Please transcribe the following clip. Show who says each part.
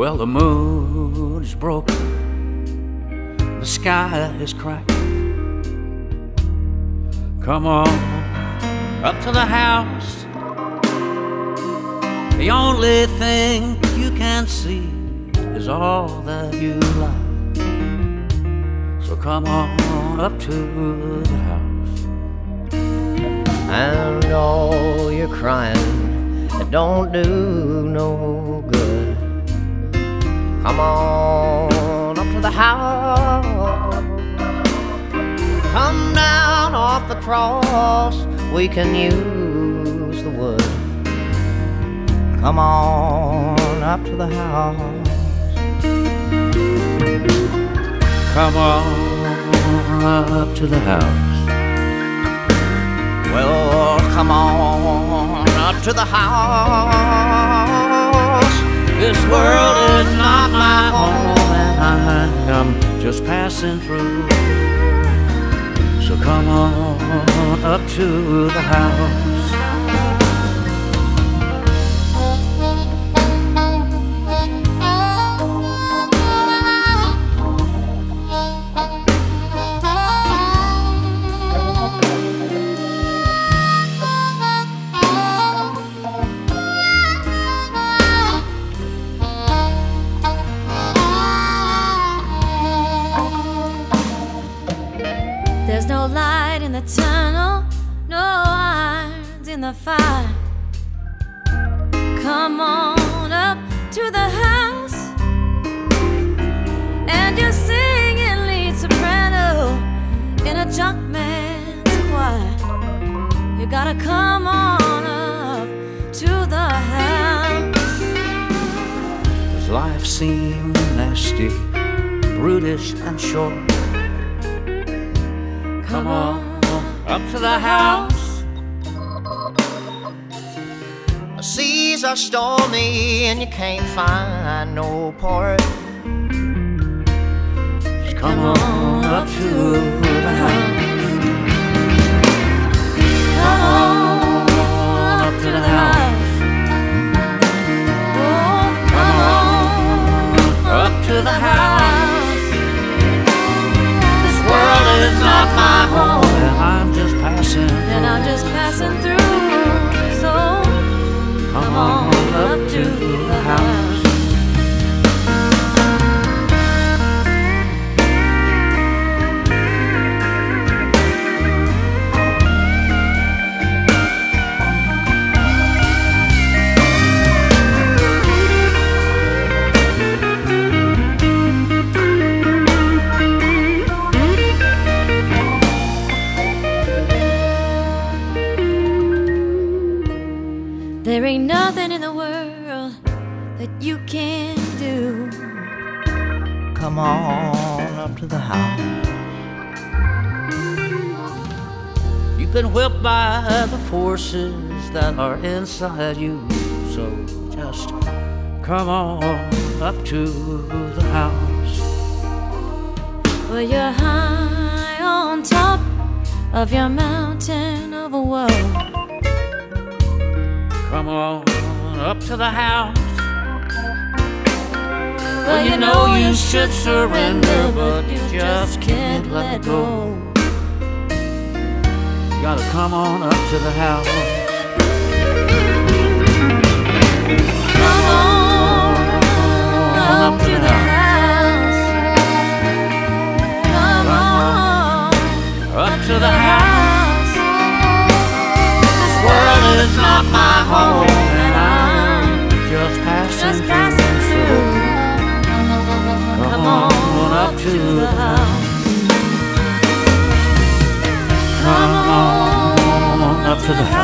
Speaker 1: Well, the moon is broken, the sky is cracked. Come on up to the house. The only thing you can see is all that you like. So come on up to the house.
Speaker 2: And all your crying, it don't do no good. Come on up to the house. Come down off the cross, we can use the wood. Come on up to the house.
Speaker 1: Come on up to the house.
Speaker 2: Well, come on up to the house. This world is not my home,
Speaker 1: and I'm just passing through. So come on up to the house.
Speaker 3: There's no light in the tunnel, no irons in the fire. Come on up to the house, and you're singing lead soprano in a junk man's choir. You gotta come on up to the house.
Speaker 1: Does life seem nasty, brutish and short? Come on up to the house.
Speaker 2: The seas are stormy and you can't find no port.
Speaker 1: Just come on up to the house.
Speaker 3: Come on up to the house. Oh, come on
Speaker 1: up to the house.
Speaker 2: World is not my home,
Speaker 1: and I'm just passing through.
Speaker 3: And I'm just passing through. So come on up to the house. There ain't nothing in the world that you can't do.
Speaker 2: Come on up to the house.
Speaker 1: You've been whipped by the forces that are inside you. So just come on up to the house.
Speaker 3: Well, you're high on top of your mountain of a world.
Speaker 1: Come on up to the house.
Speaker 3: Well, you know
Speaker 1: you should surrender, but you just can't let go. You gotta come on up to the house.
Speaker 3: Come on up to the house. Come on
Speaker 1: Up to the house.
Speaker 3: This world
Speaker 1: is not my home,
Speaker 3: and I'm
Speaker 1: just
Speaker 3: just
Speaker 1: passing
Speaker 3: passing through.
Speaker 1: Come on up to
Speaker 3: the house.
Speaker 1: Come on up to the house.